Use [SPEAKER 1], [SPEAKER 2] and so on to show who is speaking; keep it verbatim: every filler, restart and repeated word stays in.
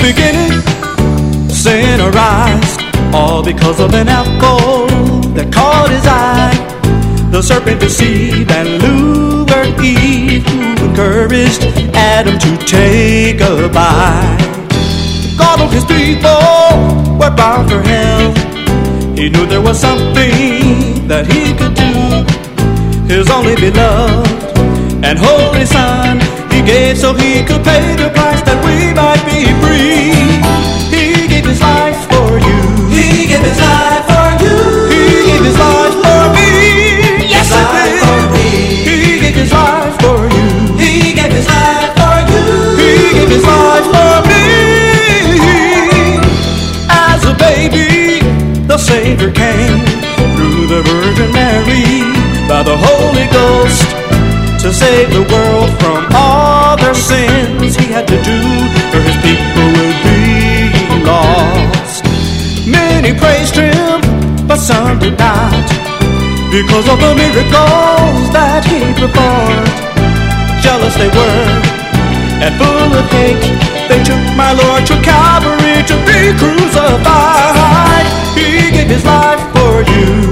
[SPEAKER 1] beginning, sin arise, all because of an apple that caught his eye. The serpent deceived and lured Eve, who encouraged Adam to take a bite. God of his people were bound for hell. He knew there was something that he could do. His only beloved and holy Son he gave so he could pay the price that we might be free. He gave his life for you.
[SPEAKER 2] He gave his life for you.
[SPEAKER 1] He gave his life for me. Yes, he
[SPEAKER 2] did.
[SPEAKER 1] He gave his life for you.
[SPEAKER 2] He gave his life for you.
[SPEAKER 1] He gave his life for me. As a baby, the Savior came through the Virgin Mary by the Holy Ghost to save the world from all their sins. He had to do, or his people would be lost. Many praised him, but some did not, because of the miracles that he performed. Jealous they were, and full of hate, they took my Lord to Calvary to be crucified. He gave his life for you.